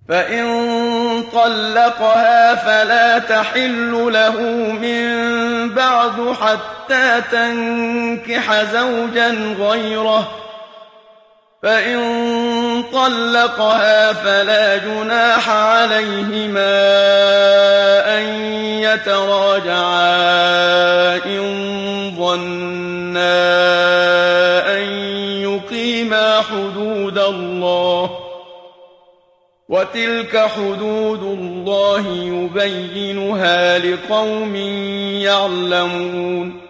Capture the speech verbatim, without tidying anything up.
فإن طلقها فلا تحل له من بعد حتى تنكح زوجا غيره، فإن طلقها فلا جناح عليهما أن يتراجعا إن ظنا أن يقيما حدود الله، وتلك حدود الله يبينها لقوم يعلمون.